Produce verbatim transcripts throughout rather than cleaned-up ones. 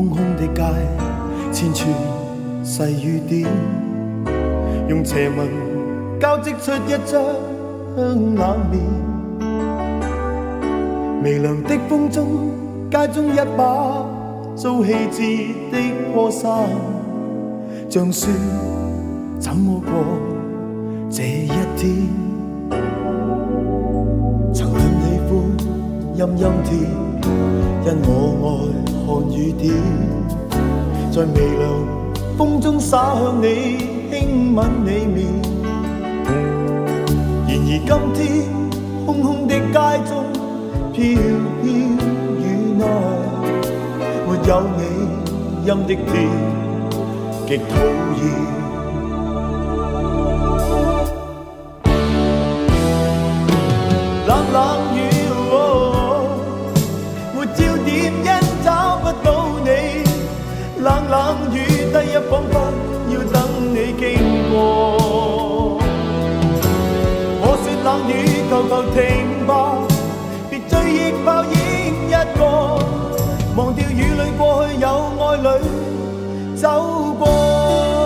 空空的街，千串细雨點，用斜紋交織出一張冷面。微涼的風中，街中一把遭棄置的破衫，像說怎麼過這一天。曾很喜歡陰陰天，因我愛看雨點，在微涼風中灑向你，輕吻你面。然而今天空空的街中，飄飄雨內，沒有你陰的天，極討厭。冷冷雨、哦，沒焦點因找不到你。冷冷雨，第一彷彿要等你經過。我說冷雨，求求停吧，別追憶泡影一個，忘掉雨裏過去有愛侶走過。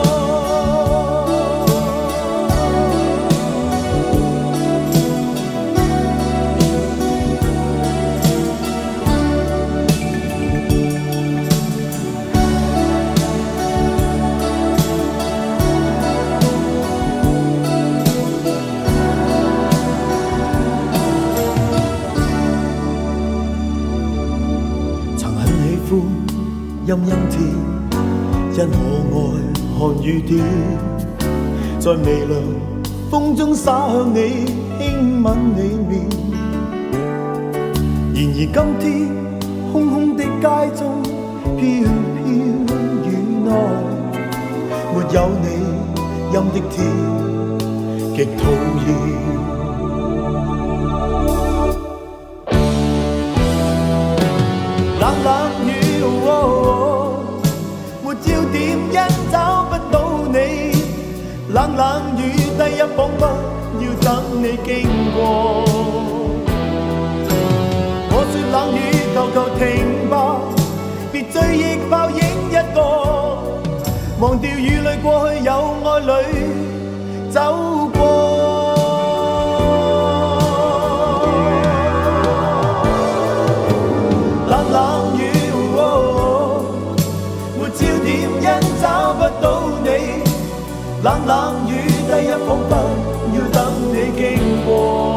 陰陰天，因我愛看雨點，在微涼風中灑向你，輕吻你面。然而今天空空的街中，飄飄雨內，沒有你陰的天，極討厭。冷冷雨、哦，沒焦點因找不到你。冷冷雨，第一彷彿要等你經過。我說冷雨，求求停吧，別追憶泡影一個，忘掉雨裏過去有愛侶走過。冷冷雨、哦，沒焦點因找不到你。冷冷雨，第一彷彿要等你經過。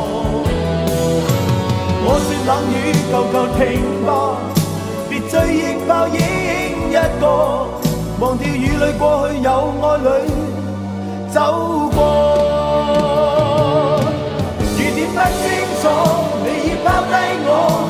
我說冷雨，求求停吧，別追憶泡影一個，忘掉雨裏過去有愛侶走過。雨點不清楚，你已拋低我。